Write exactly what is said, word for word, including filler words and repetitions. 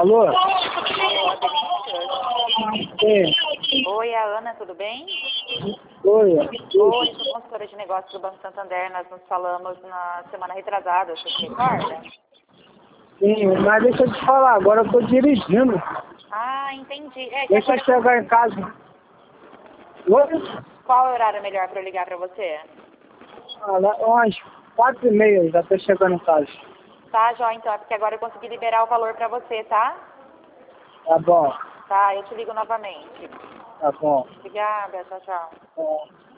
Alô? Alô, Adeline? Sim. Oi, a Ana, tudo bem? Oi. Oi, sou consultora de negócios do Banco Santander. Nós nos falamos na semana retrasada, você se recorda? Sim, mas deixa eu te falar, agora eu tô dirigindo. Ah, entendi. É, que Deixa eu agora... chegar em casa. Oi? Qual é o horário melhor para eu ligar para você? Ah, lá, umas quatro e meia, já tô chegando em casa. Tá, Jó, então, é porque agora eu consegui liberar o valor para você, tá? Tá bom, Tá, eu te ligo novamente. tá bom. Obrigada, tchau, tchau. É.